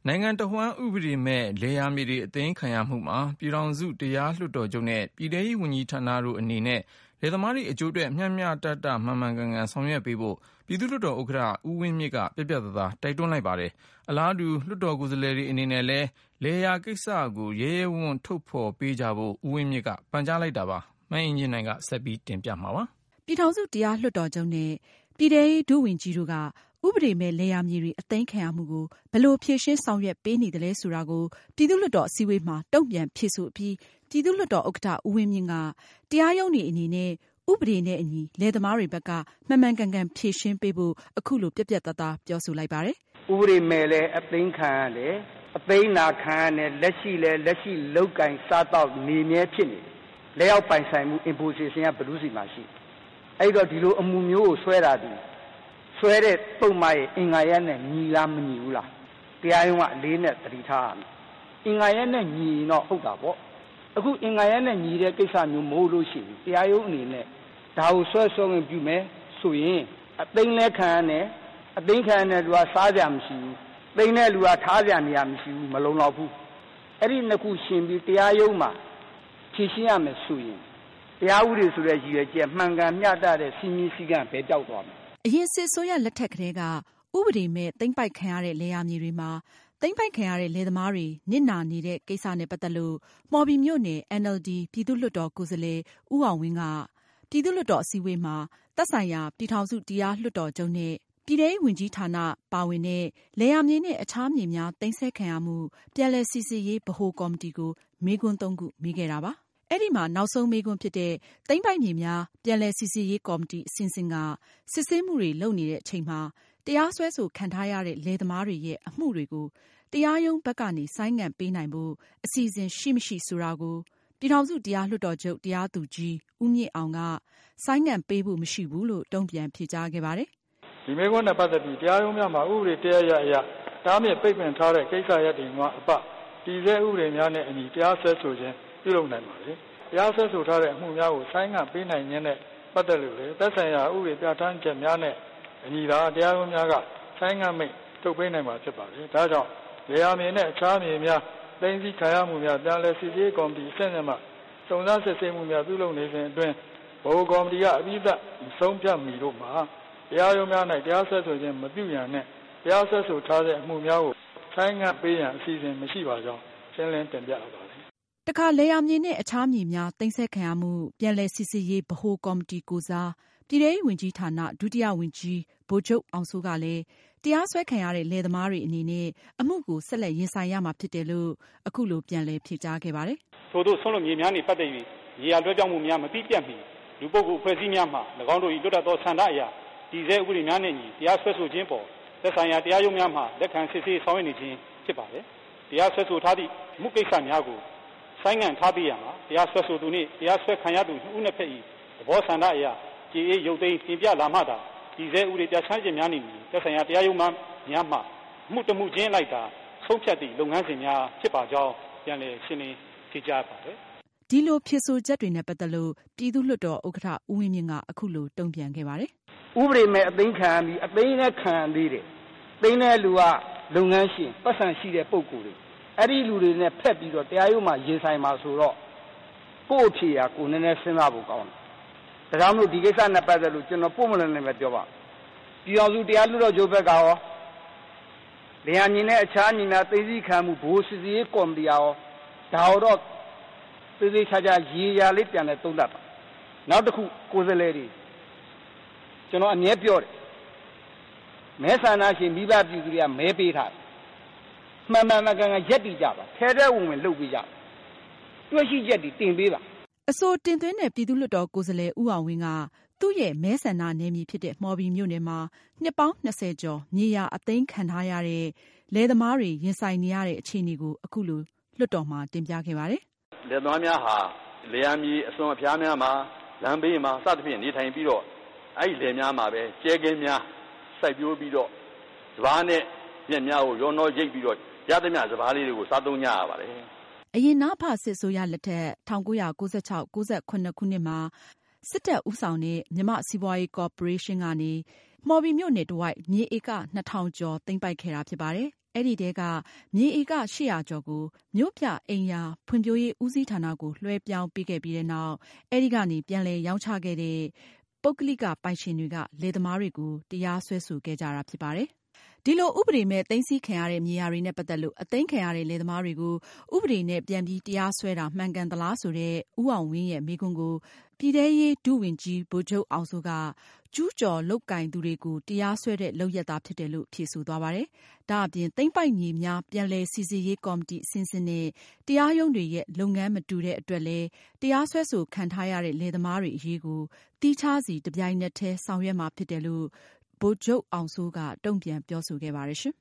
နိုင်ငံတော်ဝန်ဥပဒေမဲ့လယ်ယာမြေတွေအသိမ်းခံရမှုမှာပြည်ထောင်စုတရားလွှတ်တော်ချုပ်နဲ့ပြည်ထောင်စုဝန်ကြီးဌာနတို့အနေနဲ့လယ်သမားတွေအကျိုးအတွက်မျှမျှတတမှန်မှန်ကန်ကန်ဆောင်ရွက်ပေးဖို့ပြည်သူ့လွှတ်တော်ဥက္ကဋ္ဌဦးဝင်းမြင့်ကပြတ်ပြတ်သားသားတိုက်တွန်းလိုက်ပါတယ်။အလားတူလွှတ်တော်ကိုယ်စားလှယ်တွေအနေနဲ့လည်းလယ်ယာကိစ္စကိုရဲရဲဝံ့ဝံ့ထုတ်ဖော်ပေးကြဖို့ဦးဝင်းမြင့်ကပန်ကြားလိုက်တာပါ။မအင်ကြင်းနိုင်ကဆက်ပြီးတင်ပြမှာပါ။ပြည်ထောင်စုတရားလွှတ်တော်ချုပ်နဲ့ပြည်ထောင်စုဒုဝန်ကြီးတို့ကဥပဒေမဲ့လယ်ယာမြေတွေအသိမ်းခံရမှုကိုဘယ်လိုဖြေရှင်းဆောင်ရွက်ပေးနေသလဲဆိုတာကိုပြည်သူ့လွှတ်တော်အစည်းအဝေးမှာတုံ့ပြန်ဖြေဆိုအပြီးပြည်သူ့လွှတ်တော်ဥက္ကဋ္ဌဦးဝင်းမြင့်ကတရားရုံးတွေအနေနဲ့ဥပဒေနဲ့အညီလယ်သမားတွေဘက်ကမှန်မှန်ကန်ကန်ဖြေရှင်းပေးဖို့အခုလိုပြတ်ပြတ်သားသားပြောဆိုလိုက်ပါတယ်။ဥပဒေမဲ့လည်းအသိမ်းခံရတယ်အသိမ်းနာခံရတယ်လက်ရှိလောက်ကင်စားတော့နေမြဲဖြစ်နေတယ်။လက်ရောက်ပိုင်ဆိုင်မှု imposition ကဘယ်သူစီမှရှိအဲ့တော့ဒီလိုအမှုမျိုးကိုဆွဲတာဒီဆွဲတဲ့ပုံမှန်ရဲ့အင်္ဂါရက်နဲ့ညီလားမညီဘူးလားတရားရုံးကအလေးနဲ့တတိထားရမယ်အင်္ဂါရက်နဲ့ညီတော့ဟုတ်တာပေါ့အခုအင်္ဂါရက်နဲ့ညီတဲ့ကိစ္စမျိုးမဟုတ်လို့ရှိရင်တရားရုံးအနေနဲ့ဒါကိုဆွဲဝင်ပြုမယ်ဆိုရင်အသိမ်းလဲခံရတယ်အသိမ်းခံရတဲ့လူကစားကြမရှိဘူးသိမ်းတဲ့လူကထားကြနေရမရှိဘူးမလုံလောက်ဘူးအဲ့ဒီနှစ်ခုရှင်ပြီးတရားရုံးမှာဖြေရှင်းရမယ်ဆိုရင်တရားဥပဒေဆိုတဲ့ရည်ရွယ်ချက်မှန်ကန်မျှတတဲ့စီမင်းစည်းကမ်းပဲတောက်သွားမယ်အရင်စစ်ဆိုရလက်ထက်ကတည်းကဥပဒေမဲ့သိမ်းပိုက်ခံရတဲ့လယ်ယာမြေတွေမှာသိမ်းပိုက်ခံရတဲ့လယ်သမားတွေနစ်နာနေတဲ့ကိစ္စနဲ့ပတ်သက်လို့မှော်ဘီမြို့နယ် NLD ပြည်သူ့လွှတ်တော်ကိုယ်စားလှယ်ဦးအောင်ဝင်းကပြည်သူ့လွှတ်တော်အစည်းအဝေးမှာသက်ဆိုင်ရာပြည်ထောင်စုတရားလွှတ်တော်ချုပ်နဲ့ပြည်ထောင်စုဝန်ကြီးဌာနပါဝင်တဲ့လယ်ယာမြေနဲ့အခြားမြေများသိမ်းဆည်းခံရမှုပြန်လည်စိစစ်ရေးဗဟိုကော်မတီကိုမေးခွန်း 3 ခုမေးခဲ့တာပါ။အဲ့ဒီမှာနောက်ဆုံးမေးခွန်းဖြစ်တဲ့သိမ်းပိုက်မြေများပြန်လည်စိစစ်ရေးကော်မတီအစဉ်စဉ်ကစစ်ဆေးမှုတွေလုပ်နေတဲ့အချိန်မှာတရားစွဲဆိုခံထားရတဲ့လယ်သမားတွေရဲ့အမှုတွေကိုတရားရုံးဘက်ကနေဆိုင်းငံ့ပေးနိုင်ဖို့အစီအစဉ်ရှိမရှိဆိုတာကိုပြည်ထောင်စုတရားလွှတ်တော်ချုပ်တရားသူကြီးဦးမြင့်အောင်ကဆိုင်းငံ့ပေးဖို့မရှိဘူးလို့တုံ့ပြန်ဖြေကြားခဲ့ပါတယ်။ဒီမေးခွန်းနဲ့ပတ်သက်ပြီးတရားရုံးများမှာဥပဒေတရားရအရတားမြစ်ပိတ်ပင်ထားတဲ့ကိစ္စရပ်တွေကအပတည်ဆဲဥပဒေများနဲ့အညီတရားစွဲဆိုခြင်းပြုလုပ်နိုင်ပါလေ။တရားစွဲဆိုထားတဲ့အမှုများကိုဆိုင်းငံ့ပေးနိုင်ခြင်းနဲ့ပတ်သက်လို့လေသက်ဆိုင်ရာဥပဒေပြဋ္ဌာန်းချက်များနဲ့အညီသာတရားရုံးများကဆိုင်းငံ့မိန့်ထုတ်ပေးနိုင်မှာဖြစ်ပါလေ။ဒါကြောင့်လယ်ယာမြေနဲ့အခြားမြေများသိမ်းဆည်းခံရမှုများပြန်လည်စစ်ဆေးကော်မတီအဆင့်ဆင့်မှစုံစမ်းစစ်ဆေးမှုများပြုလုပ်နေစဉ်အတွင်းဗဟိုကော်မတီကအပြီးသတ်ဆုံးဖြတ်မိတို့မှာတရားရုံးများ၌တရားစွဲဆိုခြင်းမပြုရန်နဲ့တရားစွဲဆိုထားတဲ့အမှုများကိုဆိုင်းငံ့ပေးရန်အစီအစဉ်မရှိပါကြောင်းရှင်းလင်းတင်ပြအပ်ပါတယ်။တခါလယ်ယာမြေနဲ့အခြားမြေများသိမ်းဆည်းခံရမှုပြန်လည်စစ်ဆေးရေးဗဟိုကော်မတီကိုစားပြည်ထောင်စုဝန်ကြီးဌာနဒုတိယဝန်ကြီးဗိုလ်ချုပ်အောင်စိုးကလည်းတရားစွဲခံရတဲ့လယ်သမားတွေအနေနဲ့အမှုကိုဆက်လက်ရင်ဆိုင်ရမှာဖြစ်တယ်လို့အခုလိုပြန်လည်ဖြေကြားခဲ့ပါတယ်။ထို့သောဆုံးလို့မြေများနေပတ်သက်၍ရေယာလွှဲပြောင်းမှုများမပြီးပြတ်မီလူပုဂ္ဂိုလ်အဖွဲ့အစည်းများမှ၎င်းတို့၏လွတ်လပ်သောဆန္ဒအရာတည်ဆဲဥပဒေများနှင့်ညီတရားစွဲဆိုခြင်းပေါ်သက်ဆိုင်ရာတရားရုံးများမှလက်ခံစစ်ဆေးဆောင်ရွက်နေခြင်းဖြစ်ပါတယ်။တရားစွဲဆိုထားသည့်မှုကိစ္စများကိုဆိုင်းငံ့ထားပေးရမှာတရားစွဲဆိုသူနှင့်တရားစွဲခံရသူဦးနှစ်ဖက်၏သဘောဆန္ဒအရာကြေအေးရုပ်သိမ်းတင်ပြလာမှသာဒီစဲဥပဒေပြဋ္ဌာန်းချက်များနှင့်သက်ဆိုင်ရာတရားရုံးများမှမှုတမှုချင်းလိုက်တာဆုံးဖြတ်သည့်လုပ်ငန်းစဉ်များဖြစ်ပါကြောင်းပြန်လည်ရှင်းလင်းဖြေကြားပါတယ်။ဒီလိုဖြေဆိုချက်တွေနဲ့ပတ်သက်လို့ပြည်သူ့လွှတ်တော်ဥက္ကဋ္ဌဦးဝင်းမြင့်ကအခုလိုတုံ့ပြန်ခဲ့ပါတယ်။ဥပဒေမဲ့အသိမ်းခံပြီးအသိမ်းနဲ့ခံသေးတယ်။သိမ်းတဲ့လူကလုပ်ငန်းရှင်ပတ်စံရှိတဲ့ပုဂ္ဂိုလ်တွေအဲ့ဒီလူတွေနဲ့ဖက်ပြီးတော့တရားရုံးမှာရင်ဆိုင်မှာဆိုတော့ကို့အဖြေကကိုနည်းနည်းစဉ်းစားဖို့ကောင်းတယ်။ဒါကြောင့်မို့ဒီကိစ္စနဲ့ပတ်သက်လို့ကျွန်တော်ပုံမလည်နဲ့ပဲပြောပါပြည်အောင်စုတရားလွှတ်တော်ချုပ်ဘက်ကရောလျာညီနဲ့အခြားညီများသိသိခံမှုဘိုးစစ်စီကော်မတီရောဒါတော့သိသိချာချာရေရာလေးပြန်လဲသုံးတတ်ပါနောက်တစ်ခုကိုယ်စားလှယ်တွေကျွန်တော်အမြဲပြောတယ်မဲဆန္ဒရှင်မိဘပြည်သူတွေကမဲပေးထားမှန်မှန်ကန်ကန်ရက်တည်ကြပါထဲထဲဝင်ဝင်လုပ်ပေးကြပါတွေ့ရှိချက်တွေတင်ပေးပါအဆိုတင်သွင်းတဲ့ပြည်သူ့လွှတ်တော်ကိုယ်စားလှယ်ဦးအောင်ဝင်းကသူ့ရဲ့မဲဆန္ဒနယ်မြေဖြစ်တဲ့မှော်ဘီမြို့နယ်မှာနှစ်ပေါင်း20ကျော်မြေယာအသိမ်းခံထားရတဲ့လယ်သမားတွေရင်ဆိုင်နေရတဲ့အခြေအနေကိုအခုလိုလွှတ်တော်မှာတင်ပြခဲ့ပါတယ်။လယ်သမားများဟာလယ်ယာမြေအစွန်အဖျားများမှာလမ်းဘေးမှာစသဖြင့်နေထိုင်ပြီးတော့အဲ့ဒီလယ်များမှာပဲကျဲကင်းများစိုက်ပျိုးပြီးတော့စပားနဲ့မြက်များကိုရောနှောရိတ်ပြီးတော့ရသမျှစပားလေးတွေကိုစားသုံးကြရပါတယ်။အရင်နဖစစ်ဆိုရလက်ထက်1996-98ခုနှစ်မှာစစ်တပ်ဦးဆောင်တဲ့မြန်မာ့စီးပွားရေးကော်ပိုရေးရှင်းကနေမှော်ဘီမြို့နယ်တဝိုက်မြေဧက2000ကျော်သိမ်းပိုက်ခဲ့တာဖြစ်ပါတယ်အဲဒီထဲကမြေဧက 800 ကျော်ကိုမြို့ပြအိမ်ယာဖွံ့ဖြိုးရေးဦးစီးဌာနကိုလွှဲပြောင်းပေးခဲ့ပြီးတဲ့နောက် အဲဒီကနေပြန်လည်ရောင်းချခဲ့တဲ့ပုဂ္ဂလိကပိုင်ရှင်တွေကလယ်သမားတွေကိုတရားစွဲဆိုခဲ့ကြတာဖြစ်ပါတယ်။ ဒီလိုဥပဒေမဲ့သိမ်းဆည်းခံရတဲ့မြေယာတွေနဲ့ပတ်သက်လို့အသိမ်းခံရတဲ့လယ်သမားတွေကိုဥပဒေနဲ့ပြန်ပြီးတရားစွဲတာမှန်ကန်သလားဆိုတဲ့ဦးအောင်ဝင်းရဲ့မေးခွန်းကိုပြည်ထဲရေးဒုဝန်ကြီးဗိုလ်ချုပ်အောင်စိုးကကျူးကျော်လုပ်ကိုင်သူတွေကိုတရားစွဲတဲ့လုပ်ရပ်သားဖြစ်တယ်လို့ဖြေဆိုသွားပါတယ်။ ဒါ့အပြင်သိမ်းပိုက်မြေများပြန်လည်စိစစ်ရေးကော်မတီအဆင့်ဆင့်နဲ့တရားရုံးတွေရဲ့လုပ်ငန်းမတူတဲ့အတွက်လည်းတရားစွဲဆိုခံထားရတဲ့လယ်သမားတွေအရေးကိုသီးခြားစီတပြိုင်နက်တည်းဆောင်ရွက်မှာဖြစ်တယ်လို့ဗိုလ်ချုပ်အောင်စိုးကတုံ့ပြန်ပြောဆိုခဲ့ပါတယ်ရှင်။